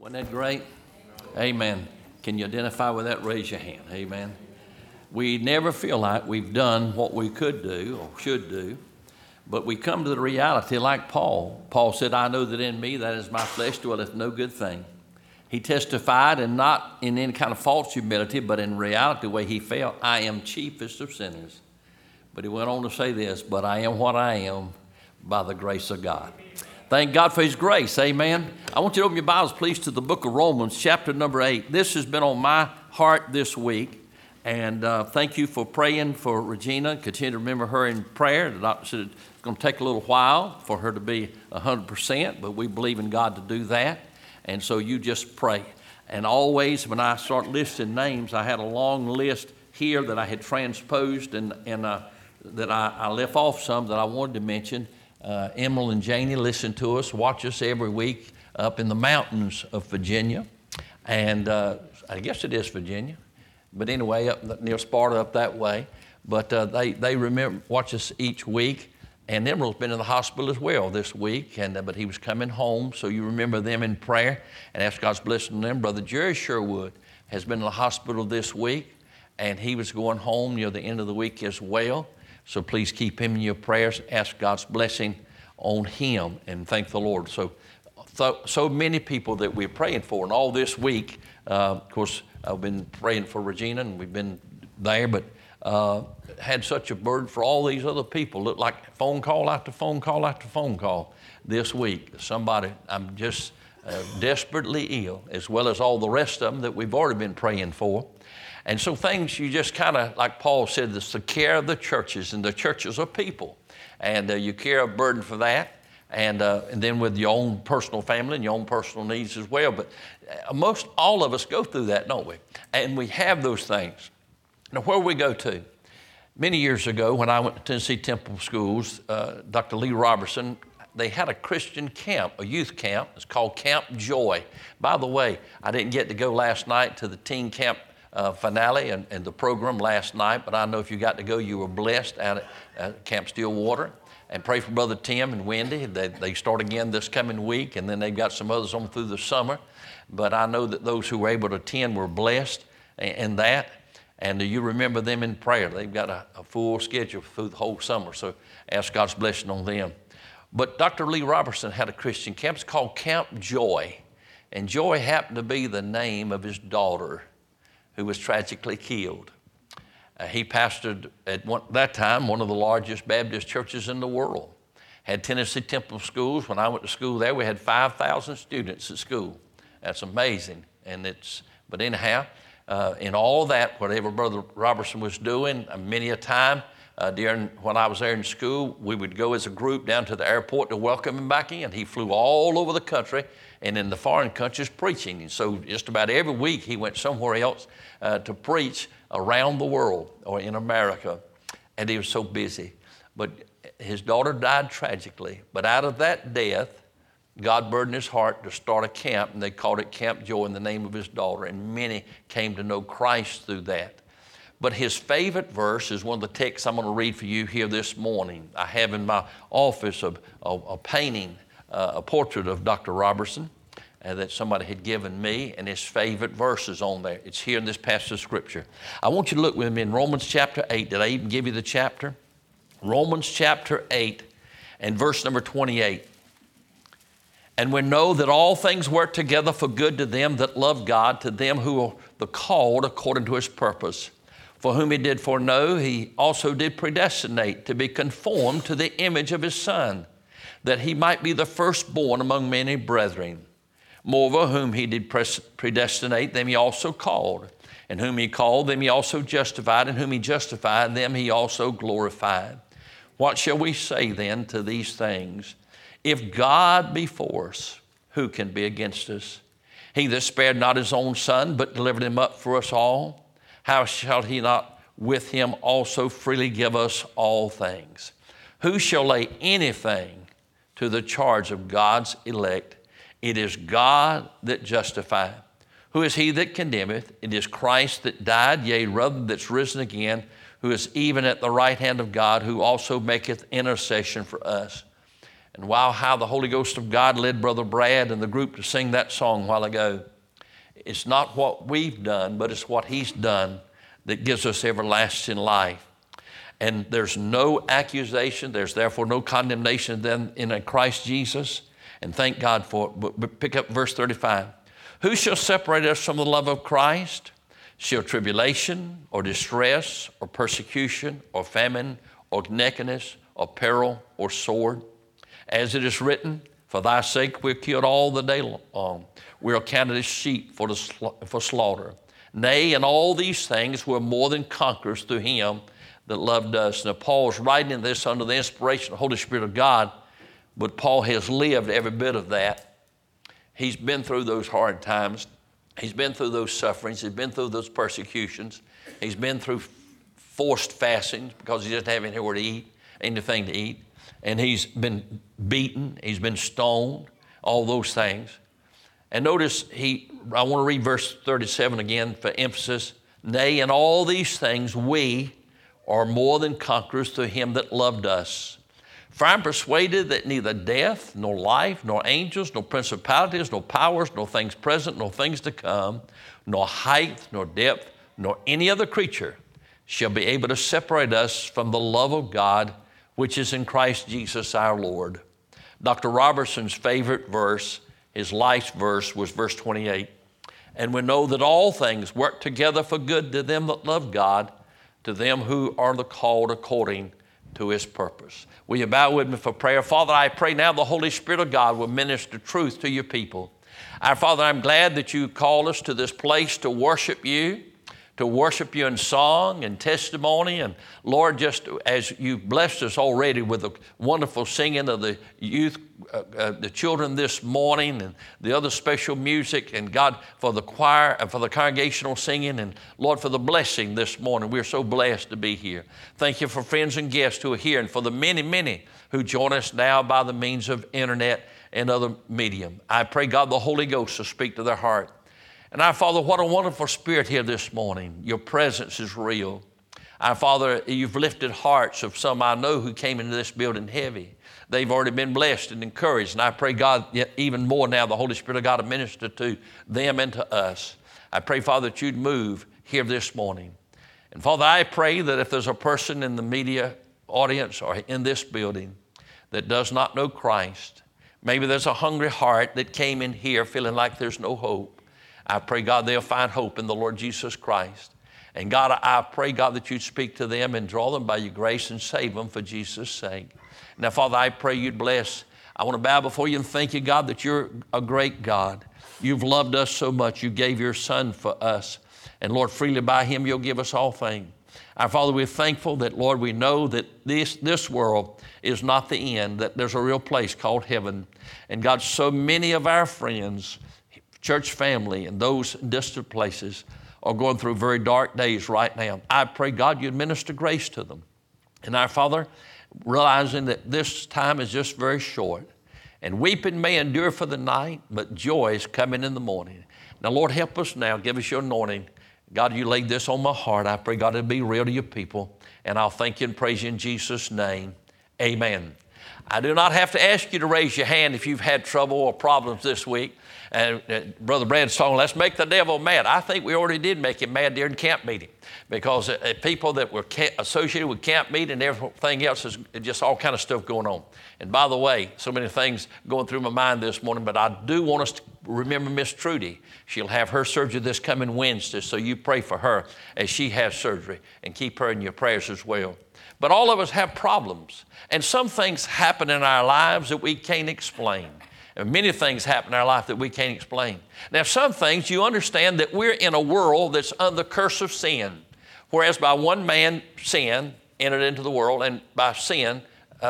Wasn't that great? Amen. Can you identify with that? Raise your hand. Amen. We never feel like we've done what we could do or should do, but we come to the reality like Paul. Paul said, I know that in me, that is my flesh, dwelleth no good thing. He testified, and not in any kind of false humility, but in reality the way he felt, I am chiefest of sinners. But he went on to say this, but I am what I am by the grace of God. Thank God for his grace, amen. I want you to open your Bibles, please, to the book of Romans, chapter number 8. This has been on my heart this week, and thank you for praying for Regina. Continue to remember her in prayer. The doctor said it's going to take a little while for her to be 100%, but we believe in God to do that, and so you just pray. And always, when I start listing names, I had a long list here that I had transposed and that I left off some that I wanted to mention. Emil and Janie listen to us, watch us every week up in the mountains of Virginia. And I guess it is Virginia. But anyway, up near Sparta, up that way. But they remember, watch us each week. And Emerald's been in the hospital as well this week, but he was coming home. So you remember them in prayer and ask God's blessing on them. Brother Jerry Sherwood has been in the hospital this week, and he was going home near the end of the week as well. So please keep him in your prayers. Ask God's blessing on him and thank the Lord. So many people that we're praying for. And all this week, of course, I've been praying for Regina, and we've been there, but had such a burden for all these other people. Looked like phone call after phone call after phone call this week. Somebody, I'm just desperately ill, as well as all the rest of them that we've already been praying for. And so things you just kind of, like Paul said, it's the care of the churches, and the churches are people. And you carry a burden for that, and then with your own personal family and your own personal needs as well. But most all of us go through that, don't we? And we have those things. Now, where we go to? Many years ago, when I went to Tennessee Temple Schools, Dr. Lee Robertson, they had a Christian camp, a youth camp. It's called Camp Joy. By the way, I didn't get to go last night to the teen camp finale and the program last night, but I know if you got to go, you were blessed out at Camp Stillwater. And pray for Brother Tim and Wendy. They start again this coming week, and then they've got some others on through the summer. But I know that those who were able to attend were blessed in that. And you remember them in prayer. They've got a full schedule through the whole summer, so ask God's blessing on them. But Dr. Lee Robertson had a Christian camp. It's called Camp Joy. And Joy happened to be the name of his daughter, who was tragically killed. He pastored at that time one of the largest Baptist churches in the world. Had Tennessee Temple Schools. When I went to school there, we had 5,000 students at school. That's amazing. But anyhow, in all that, whatever Brother Robertson was doing, many a time when I was there in school, we would go as a group down to the airport to welcome him back in. He flew all over the country and in the foreign countries preaching. And so just about every week he went somewhere else to preach around the world or in America. And he was so busy. But his daughter died tragically. But out of that death, God burdened his heart to start a camp, and they called it Camp Joy in the name of his daughter. And many came to know Christ through that. But his favorite verse is one of the texts I'm going to read for you here this morning. I have in my office a painting, a portrait of Dr. Robertson that somebody had given me, and his favorite verses on there. It's here in this passage of Scripture. I want you to look with me in Romans chapter 8. Did I even give you the chapter? Romans chapter 8 and verse number 28. And we know that all things work together for good to them that love God, to them who are the called according to his purpose. For whom he did foreknow, he also did predestinate to be conformed to the image of his Son, that he might be the firstborn among many brethren. Moreover, whom he did predestinate, them he also called. And whom he called, them he also justified. And whom he justified, them he also glorified. What shall we say then to these things? If God be for us, who can be against us? He that spared not his own Son, but delivered him up for us all, how shall he not with him also freely give us all things? Who shall lay anything to the charge of God's elect? It is God that justifieth. Who is he that condemneth? It is Christ that died, yea, rather that's risen again, who is even at the right hand of God, who also maketh intercession for us. And wow, how the Holy Ghost of God led Brother Brad and the group to sing that song a while ago. It's not what we've done, but it's what He's done that gives us everlasting life. And there's no accusation. There's therefore no condemnation then in Christ Jesus. And thank God for it. But pick up verse 35. Who shall separate us from the love of Christ? Shall tribulation or distress or persecution or famine or nakedness or peril or sword? As it is written, for thy sake we're killed all the day long. We are counted as sheep for slaughter. Nay, in all these things we're more than conquerors through Him that loved us. Now, Paul's writing this under the inspiration of the Holy Spirit of God, but Paul has lived every bit of that. He's been through those hard times. He's been through those sufferings. He's been through those persecutions. He's been through forced fastings because he doesn't have anywhere to eat, anything to eat. And he's been beaten. He's been stoned, all those things. And notice I want to read verse 37 again for emphasis. Nay, in all these things we are more than conquerors through Him that loved us. For I'm persuaded that neither death, nor life, nor angels, nor principalities, nor powers, nor things present, nor things to come, nor height, nor depth, nor any other creature shall be able to separate us from the love of God, which is in Christ Jesus our Lord. Dr. Robertson's favorite verse, his life's verse, was verse 28. And we know that all things work together for good to them that love God, to them who are the called according to His purpose. Will you bow with me for prayer? Father, I pray now the Holy Spirit of God will minister truth to your people. Our Father, I'm glad that you called us to this place to worship you in song and testimony. And Lord, just as you've blessed us already with the wonderful singing of the youth, the children this morning, and the other special music, and God, for the choir and for the congregational singing, and Lord, for the blessing this morning. We're so blessed to be here. Thank you for friends and guests who are here, and for the many, many who join us now by the means of internet and other medium. I pray, God, the Holy Ghost will speak to their heart. And our Father, what a wonderful spirit here this morning. Your presence is real. Our Father, you've lifted hearts of some I know who came into this building heavy. They've already been blessed and encouraged. And I pray, God, yet even more now, the Holy Spirit of God to minister to them and to us. I pray, Father, that you'd move here this morning. And Father, I pray that if there's a person in the media audience or in this building that does not know Christ, maybe there's a hungry heart that came in here feeling like there's no hope. I pray, God, they'll find hope in the Lord Jesus Christ. And God, I pray, God, that you'd speak to them and draw them by your grace and save them for Jesus' sake. Now, Father, I pray you'd bless. I want to bow before you and thank you, God, that you're a great God. You've loved us so much. You gave your Son for us. And Lord, freely by Him, you'll give us all things. Our Father, we're thankful that, Lord, we know that this world is not the end, that there's a real place called heaven. And God, so many of our friends, church family, and those in distant places are going through very dark days right now. I pray, God, you'd minister grace to them. And our Father, realizing that this time is just very short, and weeping may endure for the night, but joy is coming in the morning. Now, Lord, help us now. Give us your anointing. God, you laid this on my heart. I pray, God, it'll be real to your people. And I'll thank you and praise you in Jesus' name. Amen. I do not have to ask you to raise your hand if you've had trouble or problems this week. And Brother Brad's song, Let's Make the Devil Mad. I think we already did make him mad during camp meeting, because people that were associated with camp meeting and everything else is just all kind of stuff going on. And by the way, so many things going through my mind this morning, but I do want us to remember Miss Trudy. She'll have her surgery this coming Wednesday, so you pray for her as she has surgery and keep her in your prayers as well. But all of us have problems, and some things happen in our lives that we can't explain. And many things happen in our life that we can't explain. Now, some things you understand that we're in a world that's under the curse of sin, whereas by one man sin entered into the world, and by sin,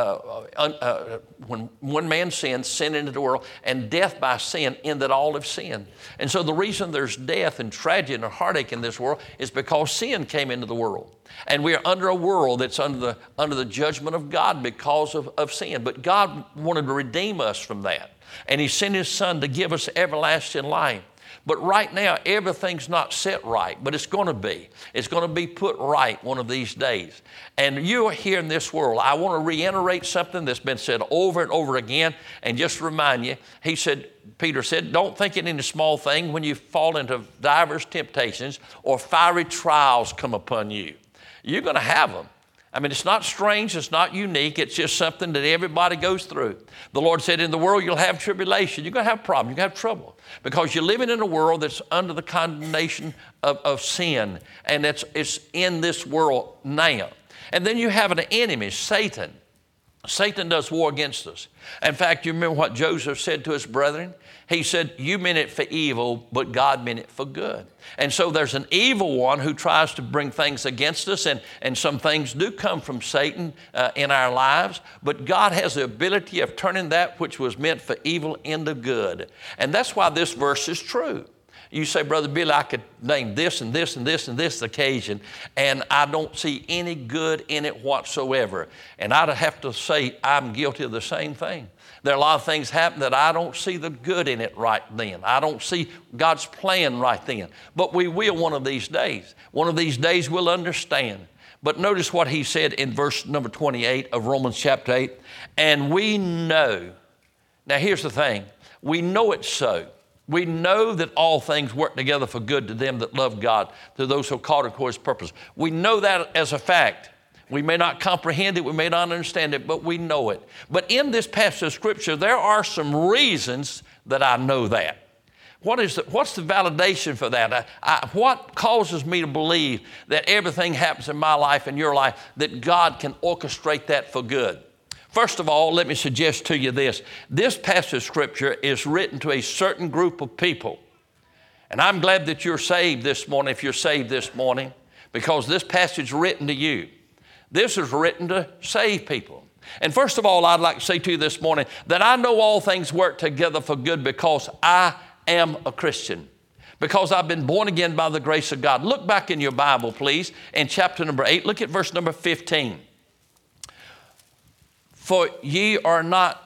when one man sinned, sin into the world, and death by sin ended all of sin. And so the reason there's death and tragedy and heartache in this world is because sin came into the world. And we're under a world that's under the judgment of God because of sin. But God wanted to redeem us from that. And He sent His Son to give us everlasting life. But right now, everything's not set right, but it's going to be. It's going to be put right one of these days. And you're here in this world. I want to reiterate something that's been said over and over again, and just remind you, Peter said, don't think it any small thing when you fall into divers temptations or fiery trials come upon you. You're going to have them. I mean, it's not strange, it's not unique, it's just something that everybody goes through. The Lord said, in the world you'll have tribulation, you're going to have problems, you're going to have trouble, because you're living in a world that's under the condemnation of sin, and it's in this world now. And then you have an enemy, Satan. Satan does war against us. In fact, you remember what Joseph said to his brethren? He said, you meant it for evil, but God meant it for good. And so there's an evil one who tries to bring things against us, and some things do come from Satan in our lives, but God has the ability of turning that which was meant for evil into good. And that's why this verse is true. You say, Brother Billy, I could name this and this and this and this occasion, and I don't see any good in it whatsoever. And I'd have to say I'm guilty of the same thing. There are a lot of things happen that I don't see the good in it right then. I don't see God's plan right then. But we will one of these days. One of these days we'll understand. But notice what he said in verse number 28 of Romans chapter 8. And we know. Now here's the thing. We know it's so. We know that all things work together for good to them that love God, to those who are called according to his purpose. We know that as a fact. We may not comprehend it, we may not understand it, but we know it. But in this passage of Scripture, there are some reasons that I know that. What's the validation for that? What causes me to believe that everything happens in my life and your life, that God can orchestrate that for good? First of all, let me suggest to you this. This passage of Scripture is written to a certain group of people. And I'm glad that you're saved this morning, if you're saved this morning, because this passage is written to you. This is written to save people. And first of all, I'd like to say to you this morning that I know all things work together for good because I am a Christian, because I've been born again by the grace of God. Look back in your Bible, please, in chapter number 8. Look at verse number 15. For ye have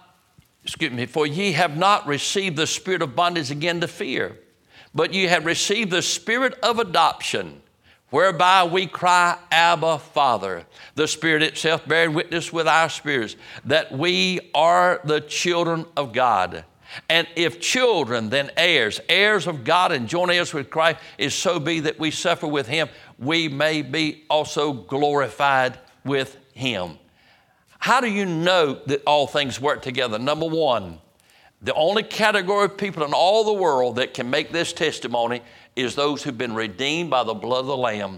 not received the spirit of bondage again to fear, but ye have received the spirit of adoption, whereby we cry, Abba, Father. The Spirit itself bearing witness with our spirits that we are the children of God. And if children, then heirs, heirs of God and joint heirs with Christ, is so be that we suffer with him, we may be also glorified with him. How do you know that all things work together? Number one, the only category of people in all the world that can make this testimony is those who've been redeemed by the blood of the Lamb.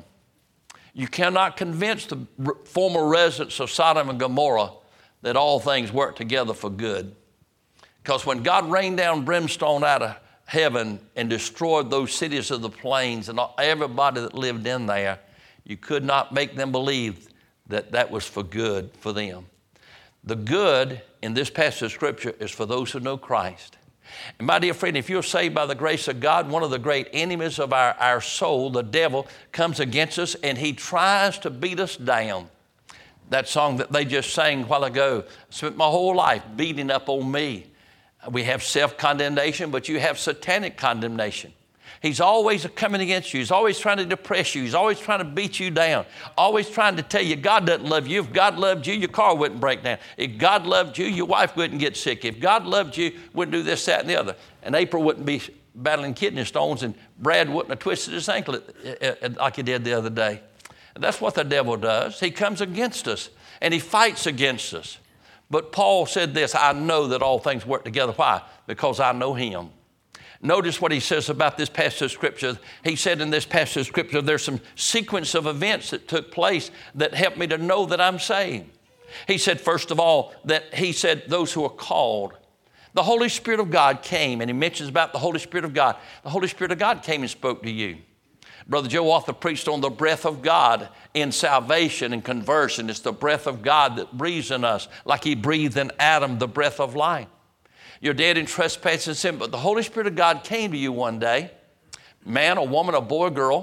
You cannot convince the former residents of Sodom and Gomorrah that all things work together for good. Because when God rained down brimstone out of heaven and destroyed those cities of the plains and everybody that lived in there, you could not make them believe that that was for good for them. The good in this passage of Scripture is for those who know Christ. And my dear friend, if you're saved by the grace of God, one of the great enemies of our soul, the devil, comes against us and he tries to beat us down. That song that they just sang a while ago, spent my whole life beating up on me. We have self-condemnation, but you have satanic condemnation. He's always coming against you. He's always trying to depress you. He's always trying to beat you down. Always trying to tell you God doesn't love you. If God loved you, your car wouldn't break down. If God loved you, your wife wouldn't get sick. If God loved you, wouldn't do this, that, and the other. And April wouldn't be battling kidney stones, and Brad wouldn't have twisted his ankle like he did the other day. And that's what the devil does. He comes against us, and he fights against us. But Paul said this, I know that all things work together. Why? Because I know him. Notice what he says about this passage of Scripture. He said in this passage of Scripture, there's some sequence of events that took place that helped me to know that I'm saved. He said, first of all, that he said those who are called. The Holy Spirit of God came, and he mentions about the Holy Spirit of God. The Holy Spirit of God came and spoke to you. Brother Joe Arthur preached on the breath of God in salvation and conversion. It's the breath of God that breathes in us, like he breathed in Adam the breath of life. You're dead in trespass and sin, but the Holy Spirit of God came to you one day, man, a woman, a boy, a girl,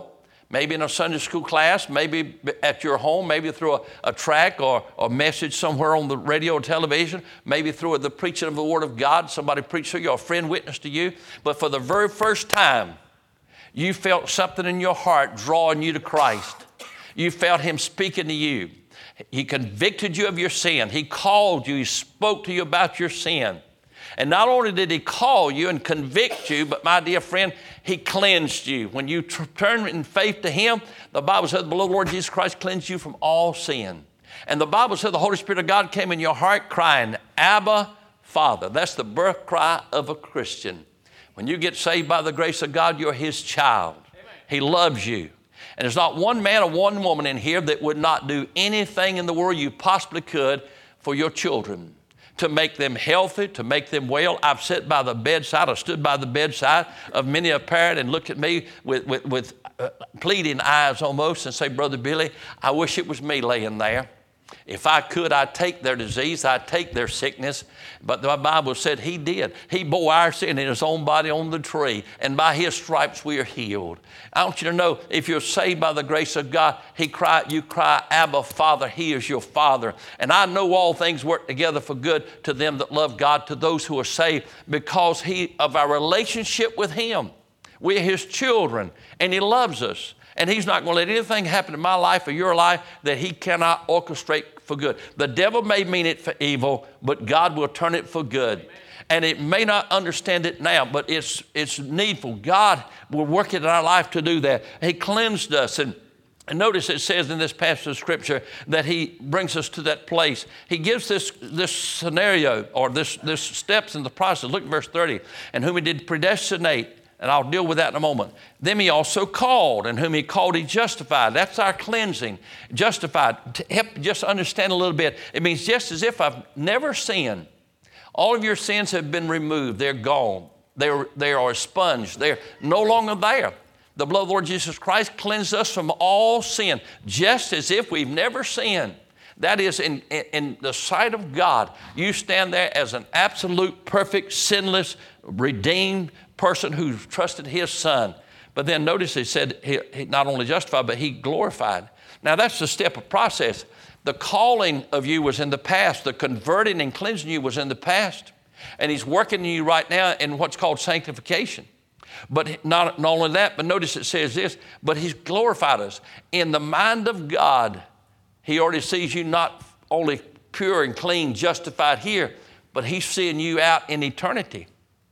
maybe in a Sunday school class, maybe at your home, maybe through a track or a message somewhere on the radio or television, maybe through the preaching of the Word of God. Somebody preached to you, a friend witnessed to you. But for the very first time, you felt something in your heart drawing you to Christ. You felt Him speaking to you. He convicted you of your sin. He called you. He spoke to you about your sin. And not only did He call you and convict you, but my dear friend, He cleansed you. When you turn in faith to Him, the Bible says the beloved Lord Jesus Christ cleansed you from all sin. And the Bible says the Holy Spirit of God came in your heart crying, Abba, Father. That's the birth cry of a Christian. When you get saved by the grace of God, you're His child. Amen. He loves you. And there's not one man or one woman in here that would not do anything in the world you possibly could for your children, to make them healthy, to make them well. I've sat by the bedside, I stood by the bedside of many a parent and looked at me with pleading eyes almost and say, Brother Billy, I wish it was me laying there. If I could, I'd take their disease, I'd take their sickness. But the Bible said He did. He bore our sin in His own body on the tree, and by His stripes we are healed. I want you to know, if you're saved by the grace of God, you cry, Abba, Father, He is your Father. And I know all things work together for good to them that love God, to those who are saved, because of our relationship with Him. We're His children, and He loves us. And He's not going to let anything happen in my life or your life that He cannot orchestrate for good. The devil may mean it for evil, but God will turn it for good. Amen. And it may not understand it now, but it's needful. God will work it in our life to do that. He cleansed us. And notice it says in this passage of Scripture that He brings us to that place. He gives this scenario, or this steps in the process. Look at verse 30. And whom He did predestinate, and I'll deal with that in a moment. Them He also called, and whom He called He justified. That's our cleansing. Justified. To help just understand a little bit, it means just as if I've never sinned. All of your sins have been removed. They're gone. They are expunged. They're no longer there. The blood of the Lord Jesus Christ cleansed us from all sin, just as if we've never sinned. That is, in the sight of God, you stand there as an absolute, perfect, sinless, redeemed person who's trusted His Son. But then notice He said he not only justified, but He glorified. Now that's the step of process. The calling of you was in the past. The converting and cleansing you was in the past. And He's working in you right now in what's called sanctification. But not only that, but notice it says this, but He's glorified us. In the mind of God, He already sees you not only pure and clean, justified here, but He's seeing you out in eternity.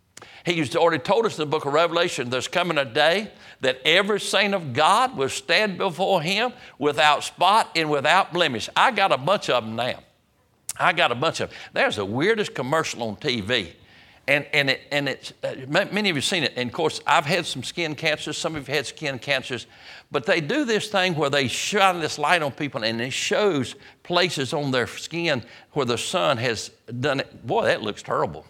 He's already told us in the book of Revelation, there's coming a day that every saint of God will stand before Him without spot and without blemish. I got a bunch of them now. There's the weirdest commercial on TV. And it's many of you have seen it. And of course, I've had some skin cancers. Some of you have had skin cancers. But they do this thing where they shine this light on people, and it shows places on their skin where the sun has done it. Boy, that looks terrible.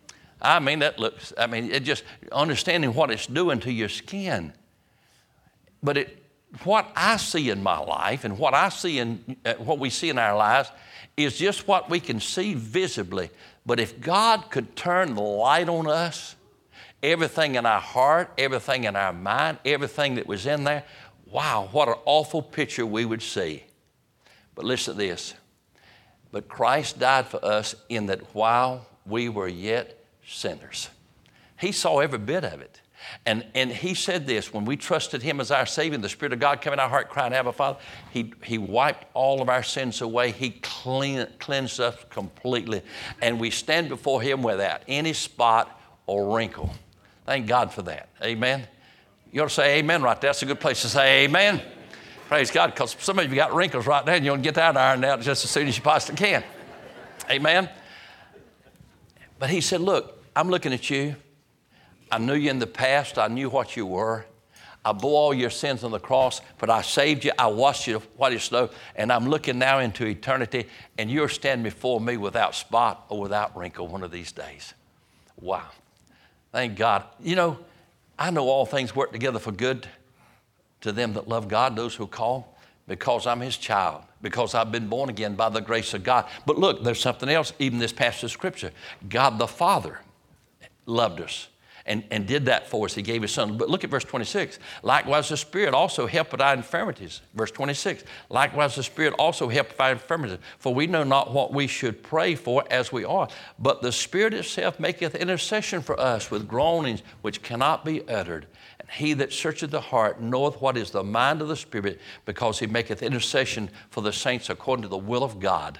It just understanding what it's doing to your skin. But what I see in my life and what I see in what we see in our lives is just what we can see visibly. But if God could turn the light on us, everything in our heart, everything in our mind, everything that was in there, wow, what an awful picture we would see. But listen to this. But Christ died for us in that while we were yet sinners. He saw every bit of it. And He said this, when we trusted Him as our Savior, the Spirit of God came in our heart crying, Abba, Father, He wiped all of our sins away. He cleansed us completely. And we stand before Him without any spot or wrinkle. Thank God for that. Amen. You ought to say amen right there. That's a good place to say amen. Praise God, because some of you got wrinkles right now and you want to get that ironed out just as soon as you possibly can. Amen. But He said, look, I'm looking at you. I knew you in the past. I knew what you were. I bore all your sins on the cross, but I saved you. I washed you white as snow, and I'm looking now into eternity, and you're standing before me without spot or without wrinkle one of these days. Wow. Thank God. You know, I know all things work together for good to them that love God, those who call, because I'm His child, because I've been born again by the grace of God. But look, there's something else, even this passage of Scripture. God the Father loved us. and did that for us. He gave his son. But look at verse 26. Likewise, the Spirit also helpeth our infirmities. Verse 26. Likewise, the Spirit also helpeth our infirmities. For we know not what we should pray for as we ought. But the Spirit itself maketh intercession for us with groanings which cannot be uttered. And he that searcheth the heart knoweth what is the mind of the Spirit, because he maketh intercession for the saints according to the will of God.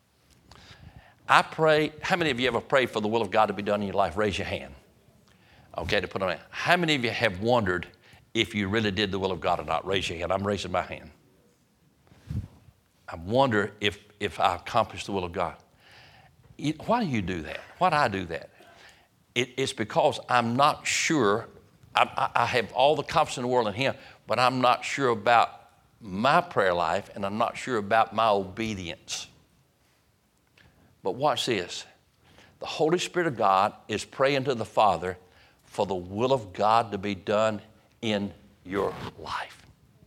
I pray, how many of you ever prayed for the will of God to be done in your life? Raise your hand. Okay, to put on that. How many of you have wondered if you really did the will of God or not? Raise your hand. I'm raising my hand. I wonder if I accomplished the will of God. Why do you do that? Why do I do that? It's because I'm not sure. I have all the confidence in the world in Him, but I'm not sure about my prayer life, and I'm not sure about my obedience. But watch this. The Holy Spirit of God is praying to the Father for the will of God to be done in your life.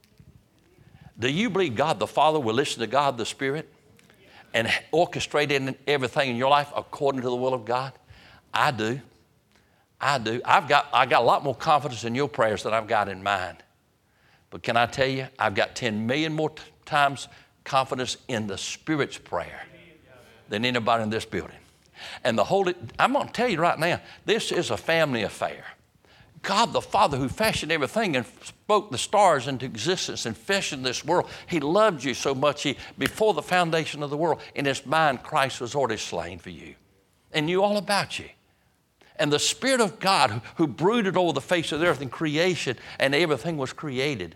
Do you believe God the Father will listen to God the Spirit and orchestrate in everything in your life according to the will of God? I do. I do. I got a lot more confidence in your prayers than I've got in mine. But can I tell you, I've got 10 million more times confidence in the Spirit's prayer than anybody in this building. And I'm going to tell you right now, this is a family affair. God the Father, who fashioned everything and spoke the stars into existence and fashioned this world, He loved you so much, before the foundation of the world, in His mind, Christ was already slain for you and knew all about you. And the Spirit of God, who brooded over the face of the earth in creation, and everything was created,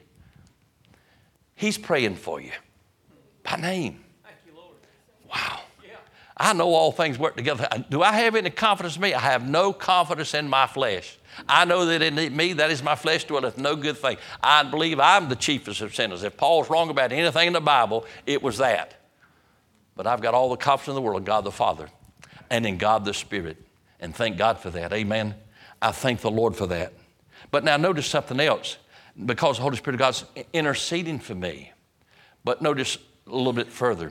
He's praying for you by name. Thank you, Lord. Wow. I know all things work together. Do I have any confidence in me? I have no confidence in my flesh. I know that in me, that is my flesh, dwelleth no good thing. I believe I'm the chiefest of sinners. If Paul's wrong about anything in the Bible, it was that. But I've got all the confidence in the world in God the Father and in God the Spirit. And thank God for that. Amen. I thank the Lord for that. But now notice something else. Because the Holy Spirit of God's interceding for me. But notice a little bit further.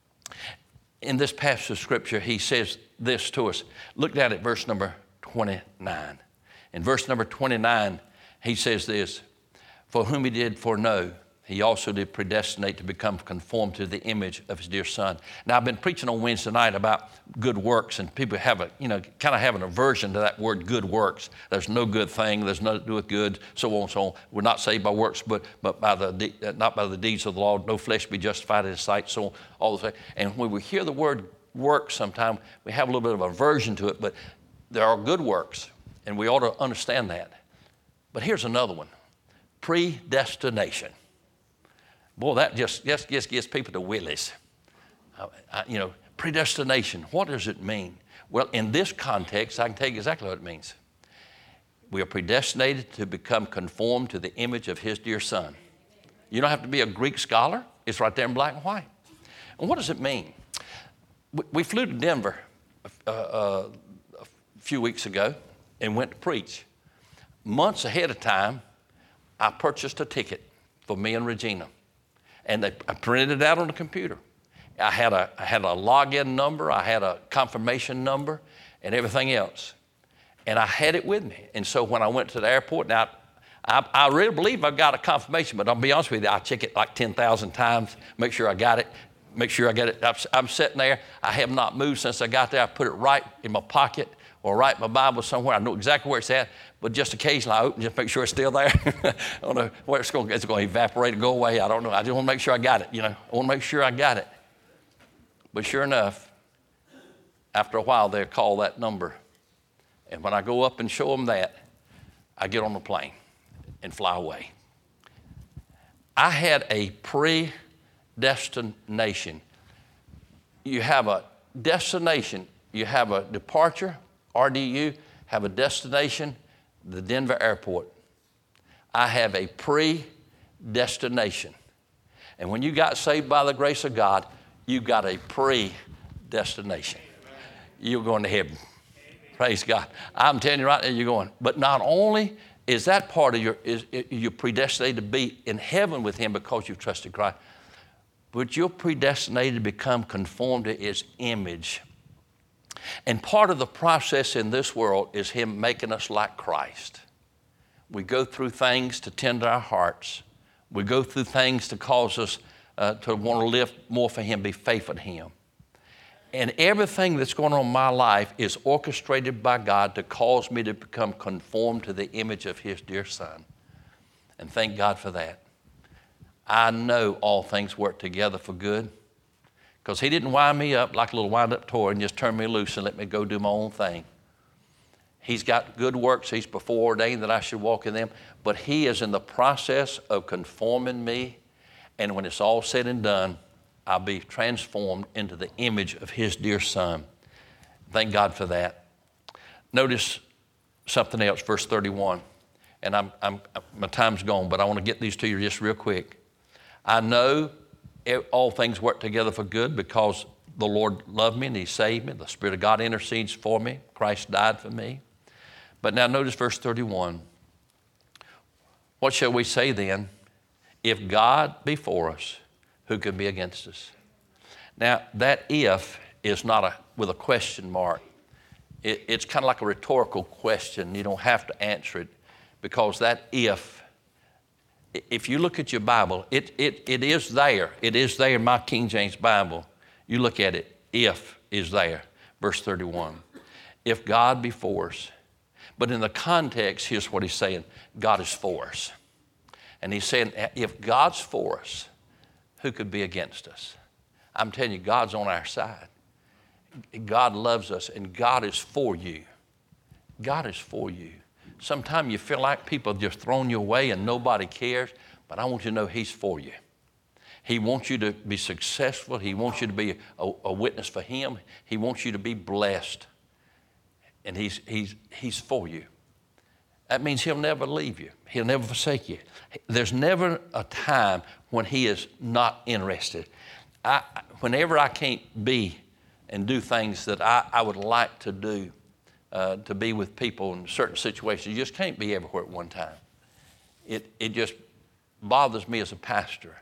In this passage of Scripture, He says this to us. Look down at verse number 29. In verse number 29, He says this, for whom He did foreknow, He also did predestinate to become conformed to the image of His dear Son. Now, I've been preaching on Wednesday night about good works, and people have kind of have an aversion to that word good works. There's no good thing. There's nothing to do with good, so on and so on. We're not saved by works, but not by the deeds of the law. No flesh be justified in His sight, so on, all the things. And when we hear the word works sometimes, we have a little bit of aversion to it, but there are good works, and we ought to understand that. But here's another one, predestination. Boy, that just gets people to willies. Predestination, what does it mean? Well, in this context, I can tell you exactly what it means. We are predestinated to become conformed to the image of His dear Son. You don't have to be a Greek scholar. It's right there in black and white. And what does it mean? We flew to Denver a few weeks ago and went to preach. Months ahead of time, I purchased a ticket for me and Regina. And I printed it out on the computer. I had a login number, I had a confirmation number, and everything else. And I had it with me. And so when I went to the airport, now I really believe I've got a confirmation, but I'll be honest with you, I check it like 10,000 times, make sure I got it, I'm sitting there. I have not moved since I got there. I put it right in my pocket or right in my Bible somewhere. I know exactly where it's at, but just occasionally I open just make sure it's still there. I don't know where it's going to evaporate or go away. I don't know. I just want to make sure I got it, I want to make sure I got it. But sure enough, after a while, they'll call that number. And when I go up and show them that, I get on the plane and fly away. I had a predestination. You have a destination. You have a departure, RDU, have a destination, the Denver airport. I have a predestination. And when you got saved by the grace of God, you got a predestination. You're going to heaven. Praise God. I'm telling you right now, you're going. But not only is that part of you're predestinated to be in heaven with Him because you've trusted Christ, but you're predestinated to become conformed to His image. And part of the process in this world is him making us like Christ. We go through things to tend our hearts. We go through things to cause us to want to live more for him, be faithful to him. And everything that's going on in my life is orchestrated by God to cause me to become conformed to the image of his dear Son. And thank God for that. I know all things work together for good, because he didn't wind me up like a little wind-up toy and just turn me loose and let me go do my own thing. He's got good works. He's before ordained that I should walk in them. But he is in the process of conforming me. And when it's all said and done, I'll be transformed into the image of his dear Son. Thank God for that. Notice something else, verse 31. And my time's gone, but I want to get these to you just real quick. I know all things work together for good because the Lord loved me and he saved me. The Spirit of God intercedes for me. Christ died for me. But now notice verse 31. What shall we say then? If God be for us, who can be against us? Now that if is not with a question mark. It's kind of like a rhetorical question. You don't have to answer it, because that if you look at your Bible, it is there. It is there in my King James Bible. You look at it, if is there. Verse 31. If God be for us. But in the context, here's what he's saying. God is for us. And he's saying, if God's for us, who could be against us? I'm telling you, God's on our side. God loves us, and God is for you. God is for you. Sometimes you feel like people have just thrown you away and nobody cares, but I want you to know he's for you. He wants you to be successful. He wants you to be a witness for him. He wants you to be blessed. And he's for you. That means he'll never leave you. He'll never forsake you. There's never a time when he is not interested. Whenever I can't be and do things that I would like to do, to be with people in certain situations, you just can't be everywhere at one time. It just bothers me as a pastor.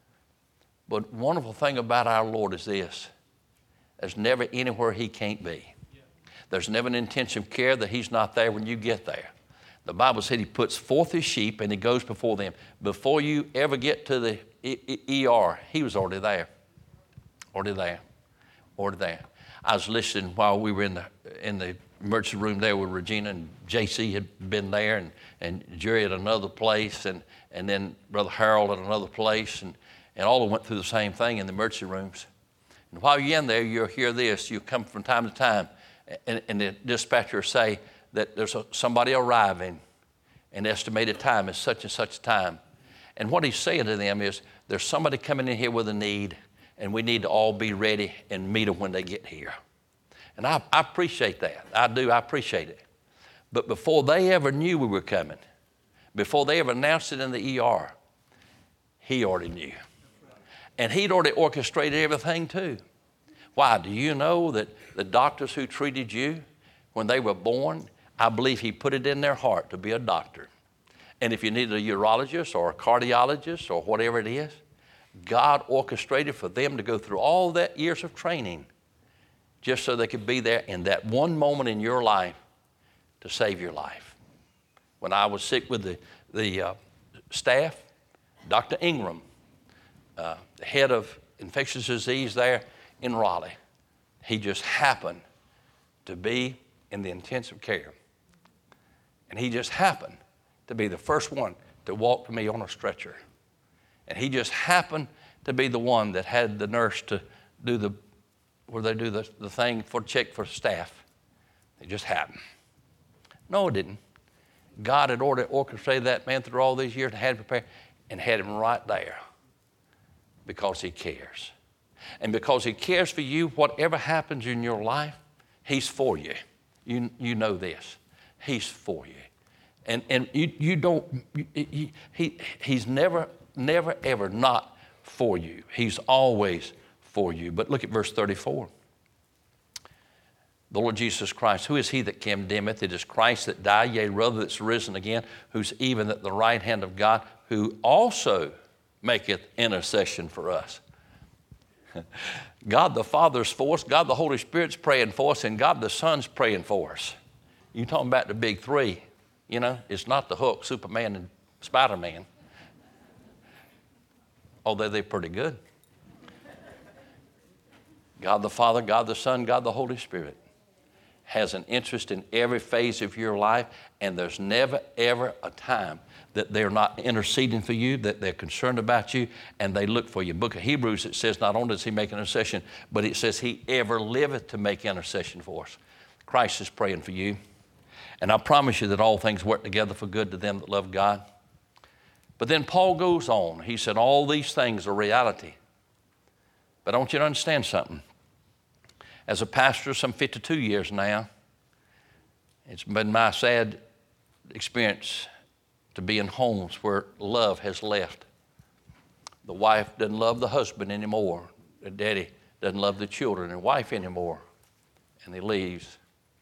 But wonderful thing about our Lord is this: there's never anywhere he can't be. There's never an intensive care that he's not there when you get there. The Bible said he puts forth his sheep and he goes before them. Before you ever get to the ER, he was already there. Already there. Already there. I was listening while we were in the emergency room there with Regina, and JC had been there, and Jerry at another place, and then Brother Harold at another place, and all of them went through the same thing in the emergency rooms. And while you're in there, you'll hear this. You come from time to time, and the dispatcher say that there's somebody arriving, and the estimated time is such and such time. And what he's saying to them is, there's somebody coming in here with a need, and we need to all be ready and meet them when they get here. And I appreciate that. I do. I appreciate it. But before they ever knew we were coming, before they ever announced it in the ER, he already knew. And he'd already orchestrated everything too. Why? Do you know that the doctors who treated you when they were born, I believe he put it in their heart to be a doctor. And if you needed a urologist or a cardiologist or whatever it is, God orchestrated for them to go through all that years of training just so they could be there in that one moment in your life to save your life. When I was sick with the staff, Dr. Ingram, the head of infectious disease there in Raleigh, he just happened to be in the intensive care. And he just happened to be the first one to walk to me on a stretcher. And he just happened to be the one that had the nurse to do where they do the thing for check for staff. It just happened. No, it didn't. God had already orchestrated that man through all these years and had him prepared and had him right there because he cares. And because he cares for you, whatever happens in your life, he's for you. You know this. He's for you. And you don't, he's never, ever not for you. He's always for you. But look at verse 34. The Lord Jesus Christ, who is he that condemneth? It is Christ that died, yea, rather that's risen again, who's even at the right hand of God, who also maketh intercession for us. God the Father's for us, God the Holy Spirit's praying for us, and God the Son's praying for us. You're talking about the big three. You know, it's not the Hulk, Superman, and Spider-Man. Although they're pretty good. God the Father, God the Son, God the Holy Spirit has an interest in every phase of your life, and there's never, ever a time that they're not interceding for you, that they're concerned about you, and they look for you. Book of Hebrews, it says not only does he make intercession, but it says he ever liveth to make intercession for us. Christ is praying for you. And I promise you that all things work together for good to them that love God. But then Paul goes on. He said all these things are reality. But I want you to understand something. As a pastor some 52 years now, it's been my sad experience to be in homes where love has left. The wife doesn't love the husband anymore. The daddy doesn't love the children and wife anymore. And he leaves.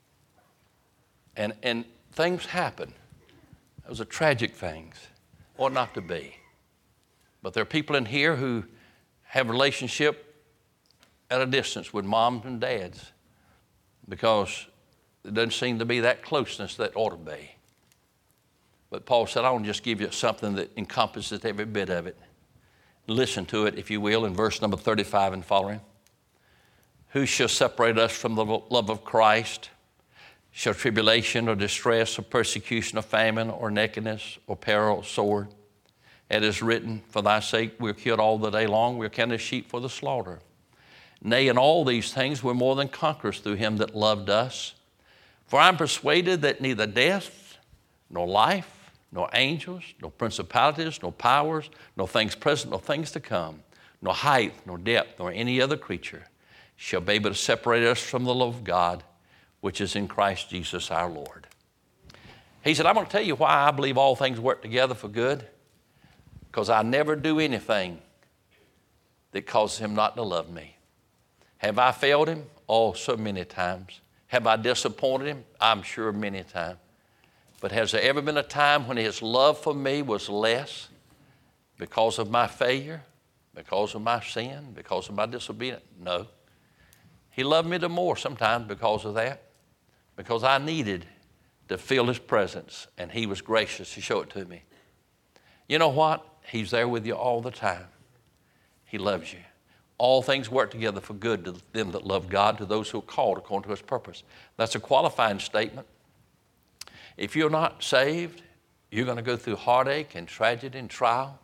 And things happen. Those are tragic things. Ought not to be. But there are people in here who have a relationship at a distance with moms and dads because there doesn't seem to be that closeness that ought to be. But Paul said, I want to just give you something that encompasses every bit of it. Listen to it, if you will, in verse number 35 and following. Who shall separate us from the love of Christ? Shall tribulation or distress or persecution or famine or nakedness or peril or sword? It is written, for thy sake we're killed all the day long, we're counted as sheep for the slaughter. Nay, in all these things we're more than conquerors through him that loved us. For I'm persuaded that neither death, nor life, nor angels, nor principalities, nor powers, nor things present, nor things to come, nor height, nor depth, nor any other creature shall be able to separate us from the love of God, which is in Christ Jesus our Lord. He said, I'm going to tell you why I believe all things work together for good, because I never do anything that causes him not to love me. Have I failed him? Oh, so many times. Have I disappointed him? I'm sure many times. But has there ever been a time when his love for me was less because of my failure, because of my sin, because of my disobedience? No. He loved me the more sometimes because of that, because I needed to feel his presence, and he was gracious to show it to me. You know what? He's there with you all the time. He loves you. All things work together for good to them that love God, to those who are called according to his purpose. That's a qualifying statement. If you're not saved, you're going to go through heartache and tragedy and trial,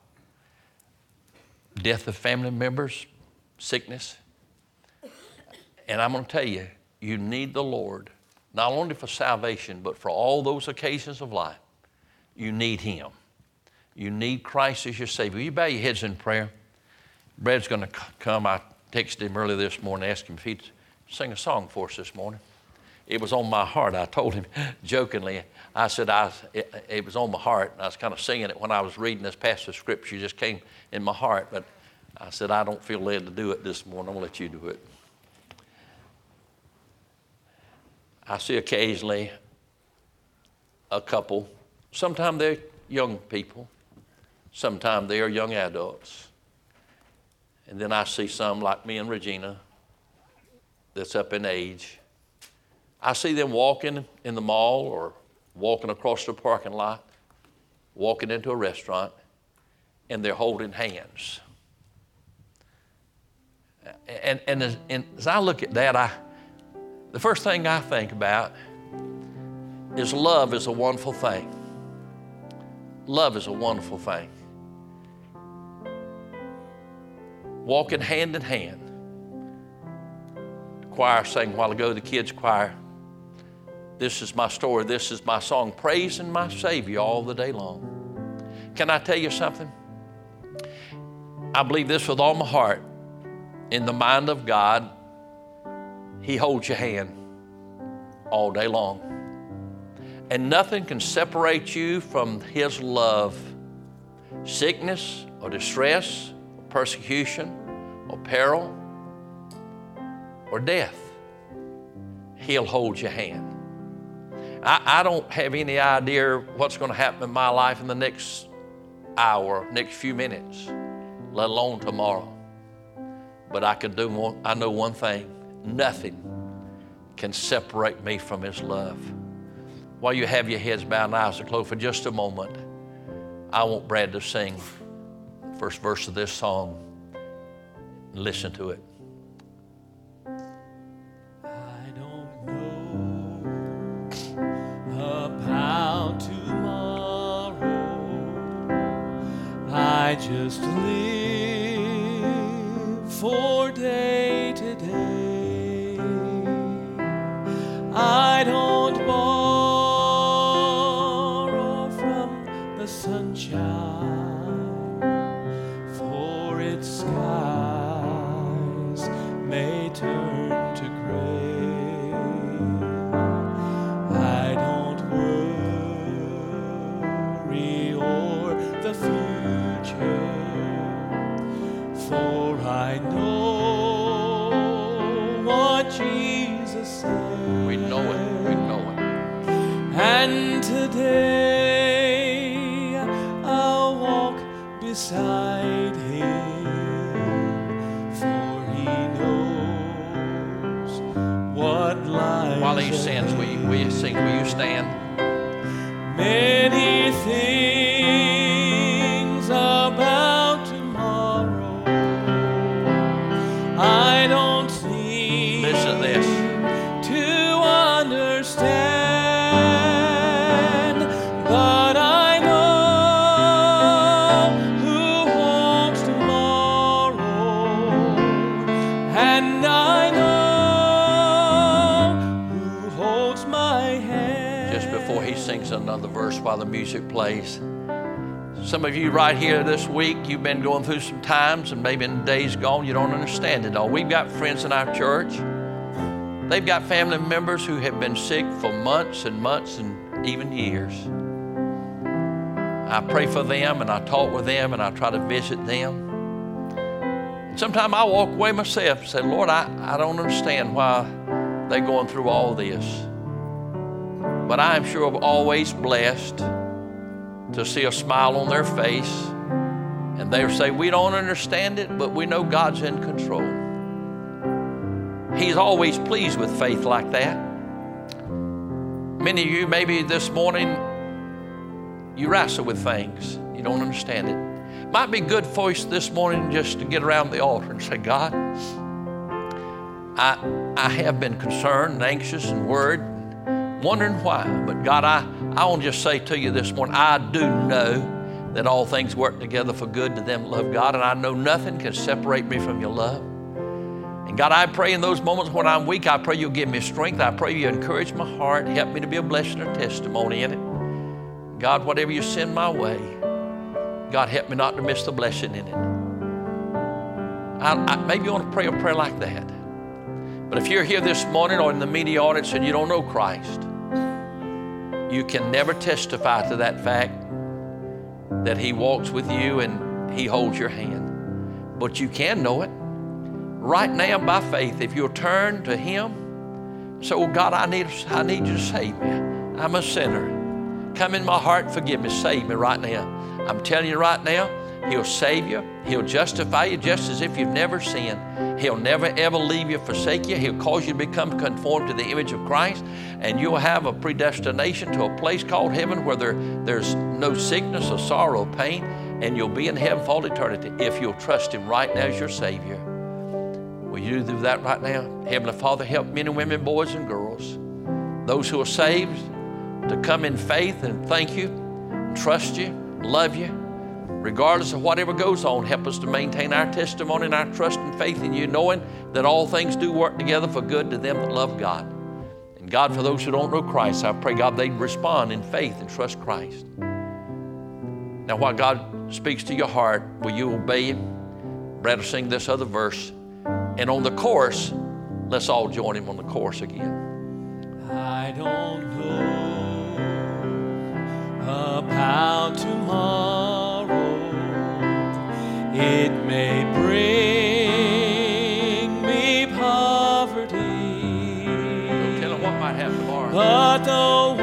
death of family members, sickness. And I'm going to tell you, you need the Lord, not only for salvation, but for all those occasions of life. You need him. You need Christ as your Savior. Will you bow your heads in prayer? Brad's going to come. I texted him early this morning, asked him if he'd sing a song for us this morning. It was on my heart. I told him jokingly, I said, it was on my heart. And I was kind of singing it when I was reading this passage of Scripture. It just came in my heart. But I said, I don't feel led to do it this morning. I'm going to let you do it. I see occasionally a couple. Sometimes they're young people. Sometimes they are young adults. And then I see some like me and Regina that's up in age. I see them walking in the mall or walking across the parking lot, walking into a restaurant, and they're holding hands. And as I look at that, the first thing I think about is love is a wonderful thing. Love is a wonderful thing. Walking hand in hand. The choir sang a while ago, the kids' choir. This is my story, this is my song, praising my Savior all the day long. Can I tell you something? I believe this with all my heart. In the mind of God, he holds your hand all day long. And nothing can separate you from his love. Sickness or distress, or persecution, or peril, or death. He'll hold your hand. I don't have any idea what's going to happen in my life in the next hour, next few minutes, let alone tomorrow. But I know one thing. Nothing can separate me from His love. While you have your heads bowed and eyes are closed for just a moment, I want Brad to sing the first verse of this song. Listen to it. I don't know about tomorrow. I just live for day to day. I don't borrow from the sunshine, for its skies may turn to gray. I don't worry o'er the future, for I know what Jesus said. We know it. We know it. And today I'll walk beside Him, for He knows what lies While He sings, will you sing? Will you stand? Many things about tomorrow I don't seem Listen to this. to understand, but I know who holds tomorrow, and I know who holds my hand. Just before he sings another verse while the music plays. Some of you right here this week, you've been going through some times, and maybe in days gone you don't understand it all. We've got friends in our church. They've got family members who have been sick for months and months and even years. I pray for them, and I talk with them, and I try to visit them. And sometimes I walk away myself and say, Lord, I don't understand why they're going through all this. But I am sure I'm always blessed to see a smile on their face. And they'll say, we don't understand it, but we know God's in control. He's always pleased with faith like that. Many of you, maybe this morning, you wrestle with things. You don't understand it. Might be good for us this morning just to get around the altar and say, God, I have been concerned and anxious and worried, wondering why. But God, I want to just say to you this morning, I do know that all things work together for good to them that love God, and I know nothing can separate me from your love. And God, I pray in those moments when I'm weak, I pray you'll give me strength. I pray you encourage my heart, help me to be a blessing or testimony in it. God, whatever you send my way, God, help me not to miss the blessing in it. Maybe you want to pray a prayer like that. But if you're here this morning or in the media audience and you don't know Christ, you can never testify to that fact that He walks with you and He holds your hand. But you can know it right now by faith. If you'll turn to Him, say, oh God, I need you to save me. I'm a sinner. Come in my heart, forgive me, save me right now. I'm telling you right now, He'll save you. He'll justify you just as if you've never sinned. He'll never ever leave you, forsake you. He'll cause you to become conformed to the image of Christ, and you'll have a predestination to a place called heaven where there's no sickness or sorrow or pain, and you'll be in heaven for all eternity if you'll trust Him right now as your Savior. Will you do that right now? Heavenly Father, help men and women, boys and girls, those who are saved, to come in faith and thank you, trust you, love you. Regardless of whatever goes on, help us to maintain our testimony and our trust and faith in you, knowing that all things do work together for good to them that love God. And God, for those who don't know Christ, I pray, God, they'd respond in faith and trust Christ. Now, while God speaks to your heart, will you obey Him? Brad will sing this other verse. And on the chorus, let's all join him on the chorus again. I don't know about tomorrow. It may bring me poverty. Don't tell him what might happen tomorrow. But the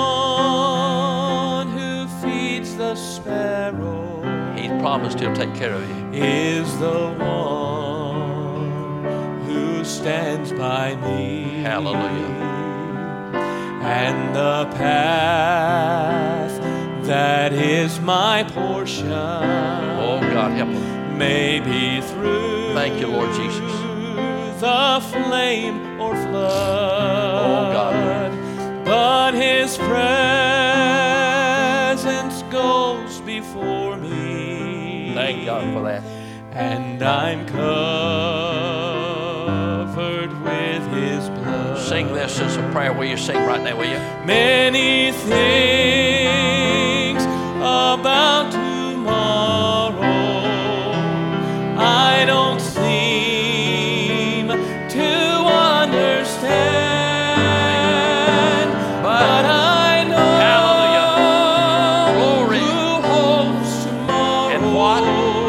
one who feeds the sparrow, He's promised He'll take care of you. is the one stands by me. Hallelujah. And the path that is my portion. Oh, God, help them. Maybe through Thank you, Lord Jesus. the flame or flood. Oh, God. But His presence goes before me. Thank God for that. And I'm covered with His blood. Sing this as a prayer. Will you sing right now, will you? Many things about tomorrow I don't seem to understand, but I know Glory. who holds tomorrow. And what?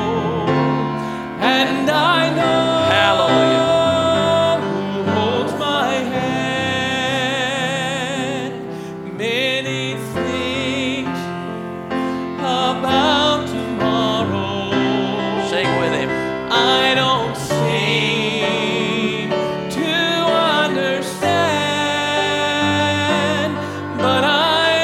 And I know Hallelujah. who holds my hand. Many things about tomorrow Sing with him. I don't seem to understand, but I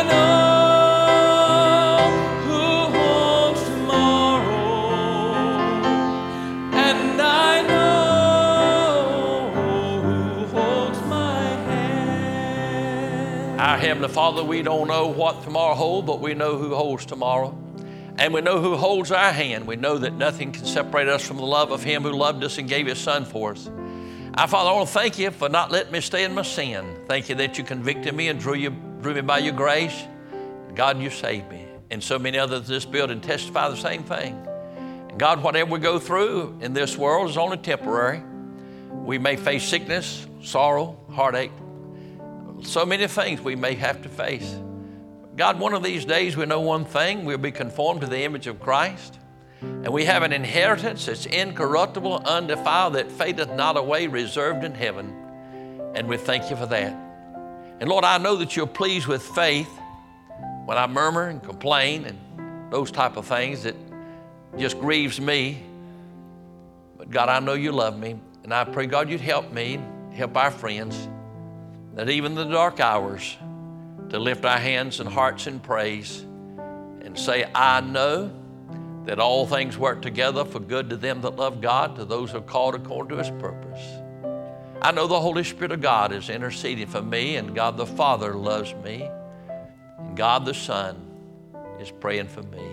know who holds tomorrow, and I know who holds my hand. Our Heavenly Father, we don't know what tomorrow holds, but we know who holds tomorrow. And we know who holds our hand. We know that nothing can separate us from the love of Him who loved us and gave His Son for us. Our Father, I want to thank You for not letting me stay in my sin. Thank You that You convicted me and drew me by Your grace. God, You saved me. And so many others in this building testify the same thing. And God, whatever we go through in this world is only temporary. We may face sickness, sorrow, heartache, so many things we may have to face. God, one of these days we know one thing, we'll be conformed to the image of Christ. And we have an inheritance that's incorruptible, undefiled, that fadeth not away, reserved in heaven. And we thank You for that. And Lord, I know that You're pleased with faith when I murmur and complain and those type of things that just grieves me. But God, I know You love me. And I pray, God, You'd help me, help our friends, that even in the dark hours, to lift our hands and hearts in praise and say, I know that all things work together for good to them that love God, to those who are called according to His purpose. I know the Holy Spirit of God is interceding for me, and God the Father loves me, and God the Son is praying for me.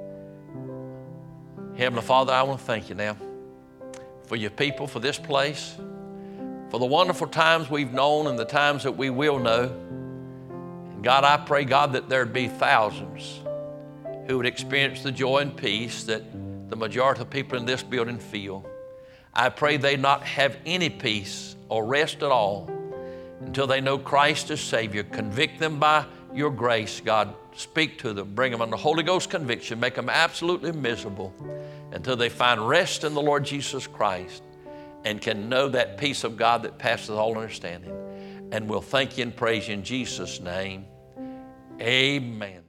Heavenly Father, I want to thank You now for Your people, for this place, for the wonderful times we've known and the times that we will know. God, I pray, God, that there'd be thousands who would experience the joy and peace that the majority of people in this building feel. I pray they not have any peace or rest at all until they know Christ as Savior. Convict them by Your grace, God. Speak to them. Bring them under Holy Ghost conviction. Make them absolutely miserable until they find rest in the Lord Jesus Christ and can know that peace of God that passes all understanding. And we'll thank You and praise You in Jesus' name. Amen.